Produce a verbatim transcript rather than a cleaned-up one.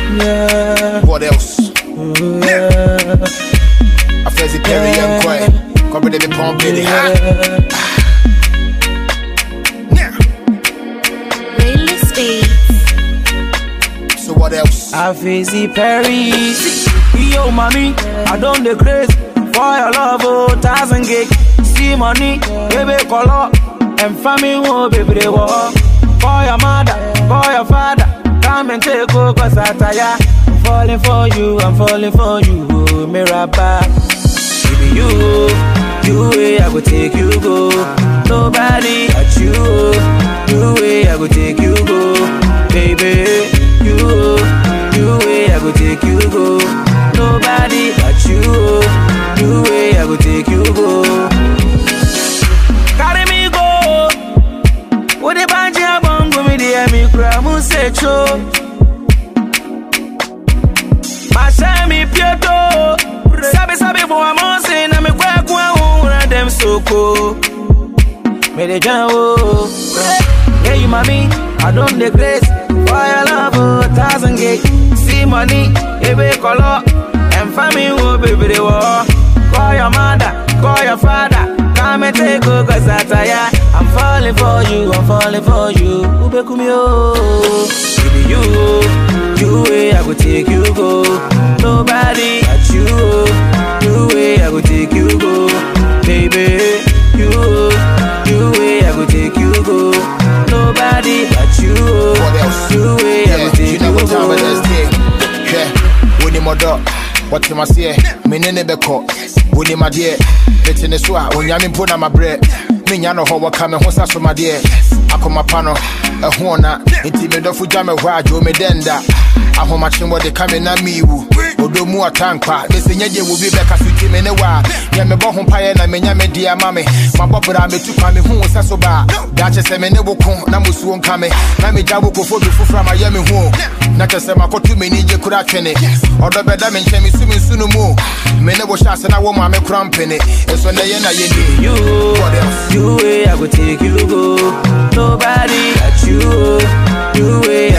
Yeah. What else? Ooh, yeah. I feel the Perry and Quay. Come with the pump in the hat. Really speaks. So what else? I feel the Perry. Yo, mommy, I don't the crazy for your love, oh, thousand gig. See money, baby, color, and family, oh, baby, they walk. For your mother, for your father, come and take over, cause I tire. I'm falling for you, I'm falling for you, oh, Mirabah. Baby, you, you way I go take you go. Nobody at you, you way I go take you go. Baby, you, you way I go take you go. Nobody at you, you way I go take you go. Carry me go. What the banji abongo me dey me cry mu se cho. Mashami pieto. Sabi sabi bo amonse na me kwa kwa hu dem soko. Me dey jawo. Yeah, you mommy, I don't the grace for your love, oh, thousand gate. See money, baby color, and family, oh, baby they war. Call your mother, call your father, come and take over, cause I tire. I'm falling for you, I'm falling for you. Ube kumio, baby you, you way I go take you go. Nobody at you, you way I go take you go. Baby, you, you way I go take you go. Nobody but you. What else? You way Yeah, I go take you know you what time go. it is, yeah. Yeah, when you mother, what you must say, me nene beko. When you my dear, let in the swat, when yamin put on my bread. Me yano ho wakame ho sa so my dear. Akoma pano, a hona, intimido fujame wa jo me denda. Aho machin what they come na mi wu. Odo mu atankwa, me se nyaje wo bi beka suti me ne wa. Ya me bo ho paye na me nya me dia mame. Ma bobra me tu kwa me hu sa so ba. Da che se me ne woko na musu onka me. Na me jabo ko fodu fufra ma ya me hu. Na che se makotu me ni je kura twene. Odo beda me nche me su me su no mu. Me ne bo shase na wo ma me kura mpene. Eso na ye na ye ni. You, What else? you way I go take you go. Nobody at you, you way